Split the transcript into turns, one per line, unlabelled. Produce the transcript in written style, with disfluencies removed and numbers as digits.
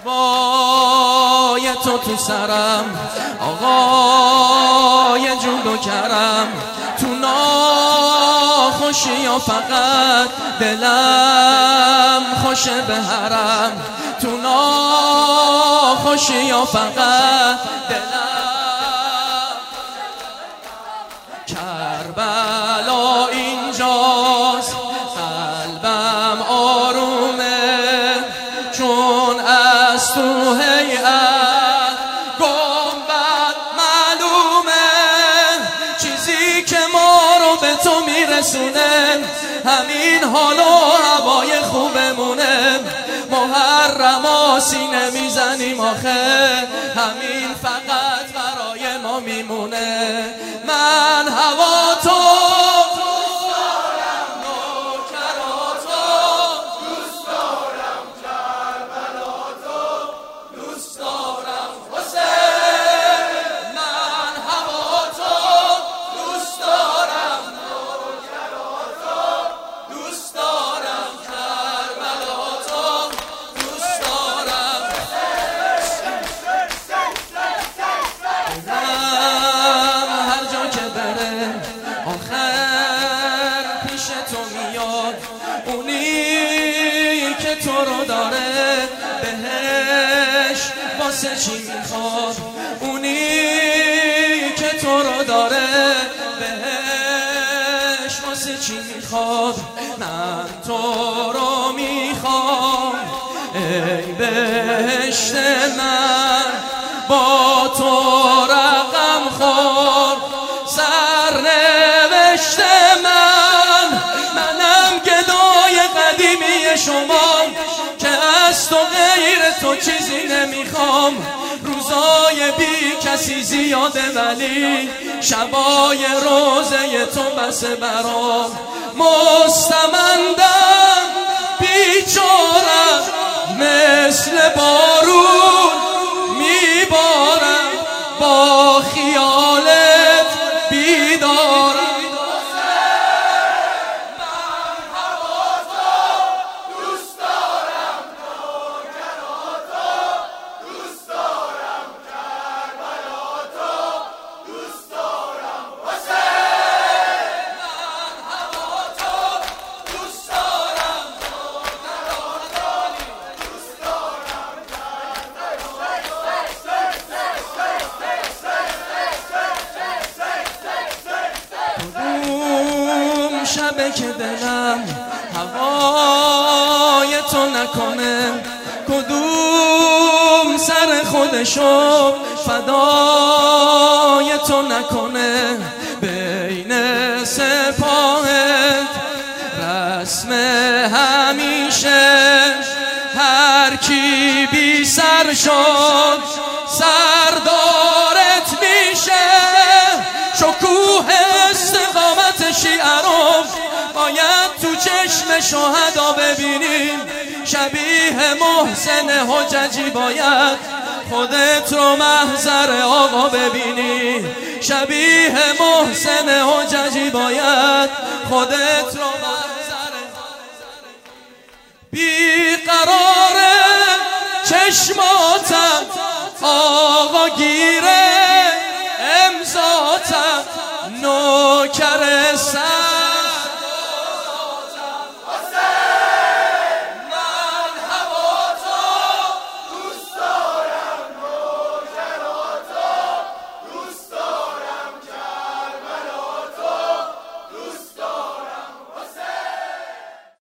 هوای تو سرم، آقای جود و کرم، تو ناخوشی یا فقط دلم خوشه به حرم، تو ناخوشی یا فقط دلم. کربلا اینجاست، قلبم آرومه، چون از تو هیئت گنبد معلومه، چیزی که ما رو به تو میرسونه همین حال و هوای خوبمونه. محرما سینه میزنیم آخه همین فقط برای ما میمونه. من هوا تو دوست دارم، نوکراتو دوست دارم، کربلا تو دوست دارم، حسین. من هوا تو دوست دارم، نوکراتو دوست دارم، کربلا تو دوست دارم. هر جا که بره آخر پیش تو میاد، اونی که تو رو داره بهش واسه چی میخواد، اونی که تو رو داره بهش واسه چی میخواد. من تو رو میخوام ای بهشت من، با تو رقم خور سرنوشت من. منم گدای قدیمی شما که از تو غیر تو چیزی نمیخوام. روزای بی کسی زیاده ولی شبای روزه تو بس برام. مستمندم بیچارم مثل بارون میبارم، با خیالت بیدارم. شبه که دلم هوای تو نکنه، کدوم سر خودشو فدای تو نکنه. بین سپاهت رسم همیشه، هر کی بی سر شد سردارت میشه. شکوه استقامت شیعه رو باید تو چشم شهدا ببینیم. شبیه محسن حججی باید خودت رو محضر آقا ببینی. شبیه محسن حججی باید خودت رو محضر. بیقرار چشماتم آقا گیره